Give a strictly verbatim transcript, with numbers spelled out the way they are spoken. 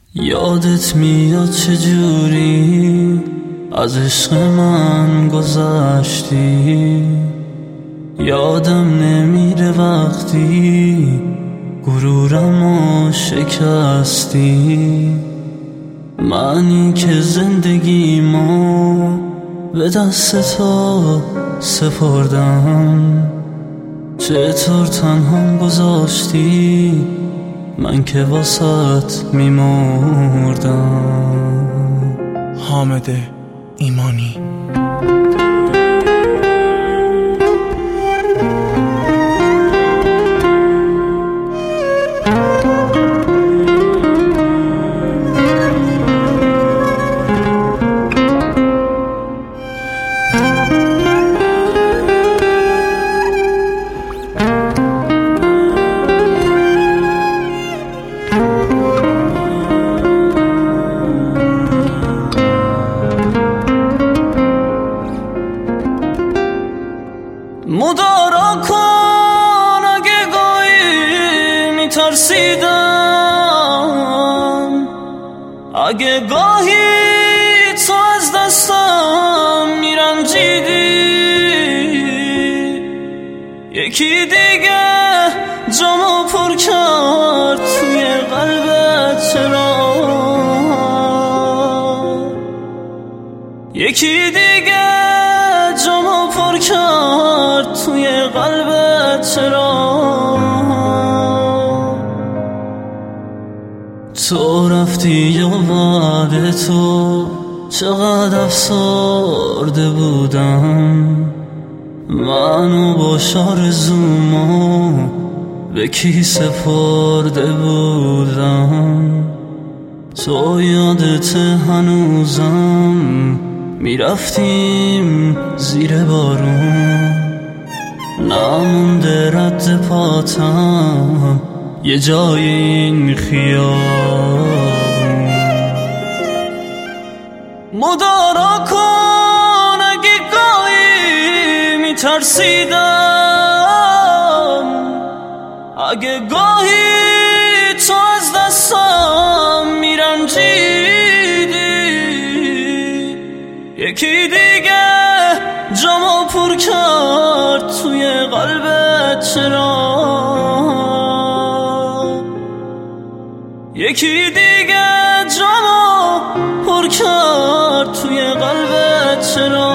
یادت میاد چجوری از عشق من گذشتی؟ یادم نمیره وقتی غرورمو شکستی. منی که زندگیمو به دست تو سپردم، چطور تنهام گذاشتی من که واسط میمردم. حامد ایمانی. مدارا کن اگه گاهی میترسیدم، اگه گاهی تو از دستم میرنجیدی. یکی دیگه جامو پر کرد توی قلبت چرا؟ یکی دیگه جامو پر کرد توی قلبت چرا؟ تو رفتی و بعد تو چقدر افسرده بودم. منو با آرزومو به کی سپرده بودم. تو یادت هنوزم میرفتیم زیر بارون، نمونده رد پاتم یه جای این خیابون. مدارا کن اگه گاهی میترسیدم، اگه گاهی تو از دستم میرنجیدی. یکی دیگه جامو پر کرد توی قلبت چرا؟ یکی دیگه جامو پر کرد توی قلبت چرا؟